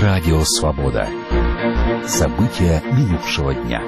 Радио Свобода. События минувшего дня.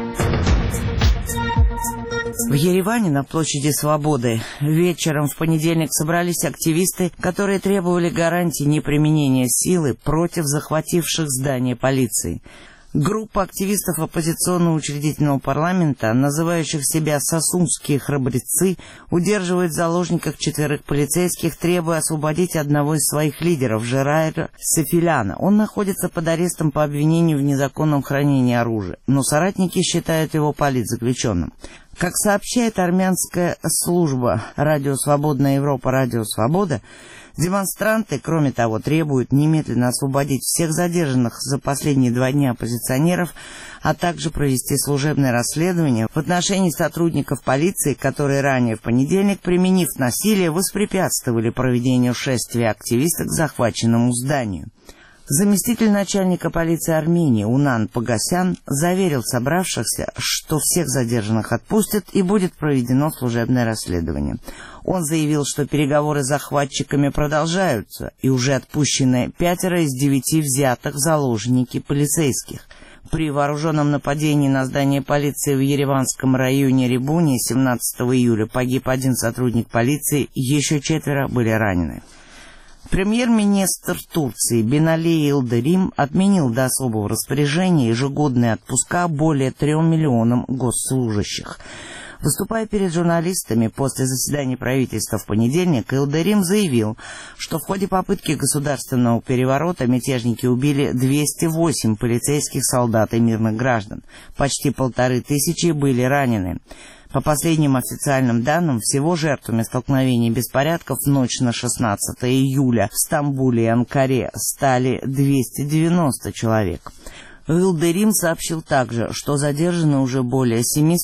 В Ереване на площади Свободы вечером в понедельник собрались активисты, которые требовали гарантий неприменения силы против захвативших здание полиции. Группа активистов оппозиционно-учредительного парламента, называющих себя «Сосунские храбрецы», удерживает в заложниках 4 полицейских, требуя освободить одного из своих лидеров, Жерайра Сефиляна. Он находится под арестом по обвинению в незаконном хранении оружия, но соратники считают его политзаключенным. Как сообщает армянская служба «Радио Свободная Европа», «Радио Свобода», демонстранты, кроме того, требуют немедленно освободить всех задержанных за последние 2 дня оппозиционеров, а также провести служебное расследование в отношении сотрудников полиции, которые ранее в понедельник, применив насилие, воспрепятствовали проведению шествия активистов к захваченному зданию. Заместитель начальника полиции Армении Унан Погасян заверил собравшихся, что всех задержанных отпустят и будет проведено служебное расследование. Он заявил, что переговоры с захватчиками продолжаются, и уже отпущены 5 из 9 взятых в заложники полицейских. При вооруженном нападении на здание полиции в ереванском районе Рибуни 17 июля погиб 1 сотрудник полиции, еще 4 были ранены. Премьер-министр Турции Бинали Йылдырим отменил до особого распоряжения ежегодные отпуска более 3 миллионам госслужащих. Выступая перед журналистами после заседания правительства в понедельник, Йылдырим заявил, что в ходе попытки государственного переворота мятежники убили 208 полицейских солдат и мирных граждан. Почти 1500 были ранены. По последним официальным данным, всего жертвами столкновений и беспорядков в ночь на 16 июля в Стамбуле и Анкаре стали 290 человек. Йылдырим сообщил также, что задержаны уже более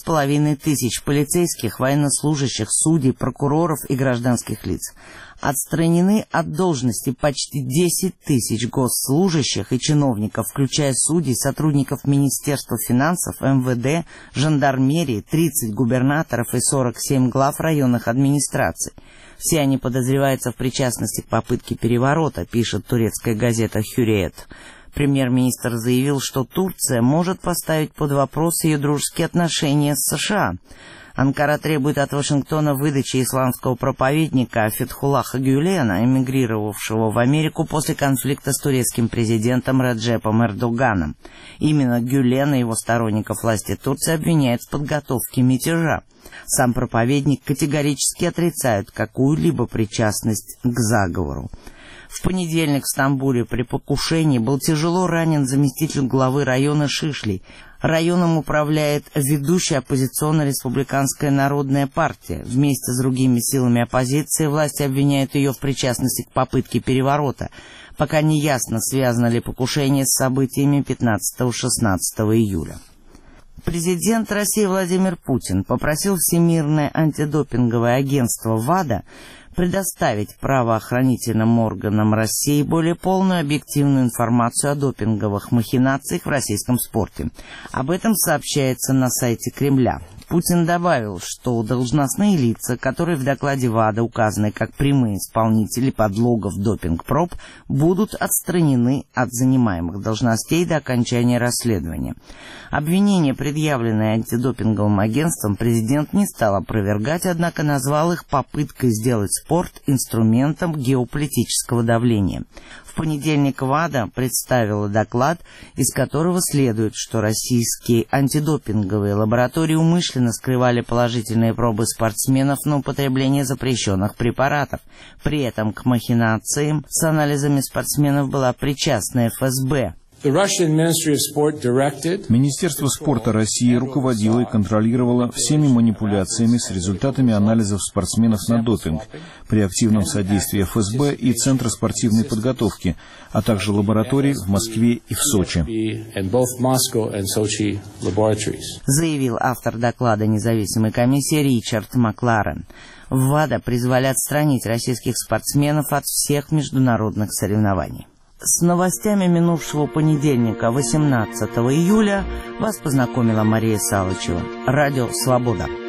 7500 полицейских, военнослужащих, судей, прокуроров и гражданских лиц. Отстранены от должности почти 10 000 госслужащих и чиновников, включая судей, сотрудников Министерства финансов, МВД, жандармерии, 30 губернаторов и 47 глав районных администраций. Все они подозреваются в причастности к попытке переворота, пишет турецкая газета «Хюриет». Премьер-министр заявил, что Турция может поставить под вопрос ее дружеские отношения с США. Анкара требует от Вашингтона выдачи исламского проповедника Фетхуллаха Гюлена, эмигрировавшего в Америку после конфликта с турецким президентом Реджепом Эрдоганом. Именно Гюлена и его сторонников власти Турции обвиняют в подготовке мятежа. Сам проповедник категорически отрицает какую-либо причастность к заговору. В понедельник в Стамбуле при покушении был тяжело ранен заместитель главы района Шишли. Районом управляет ведущая оппозиционно-республиканская народная партия. Вместе с другими силами оппозиции власти обвиняют ее в причастности к попытке переворота. Пока не ясно, связано ли покушение с событиями 15-16 июля. Президент России Владимир Путин попросил Всемирное антидопинговое агентство ВАДА предоставить правоохранительным органам России более полную объективную информацию о допинговых махинациях в российском спорте. Об этом сообщается на сайте Кремля. Путин добавил, что должностные лица, которые в докладе ВАДА указаны как прямые исполнители подлогов допинг-проб, будут отстранены от занимаемых должностей до окончания расследования. Обвинения, предъявленные антидопинговым агентством, президент не стал опровергать, однако назвал их попыткой сделать спорт инструментом геополитического давления. В понедельник ВАДА представила доклад, из которого следует, что российские антидопинговые лаборатории умышленно скрывали положительные пробы спортсменов на употребление запрещенных препаратов. При этом к махинациям с анализами спортсменов была причастна ФСБ. Министерство спорта России руководило и контролировало всеми манипуляциями с результатами анализов спортсменов на допинг при активном содействии ФСБ и Центра спортивной подготовки, а также лабораторий в Москве и в Сочи. Заявил автор доклада независимой комиссии Ричард Макларен. В ВАДА призвали отстранить российских спортсменов от всех международных соревнований. С новостями минувшего понедельника, 18 июля, вас познакомила Мария Салычева. Радио «Свобода».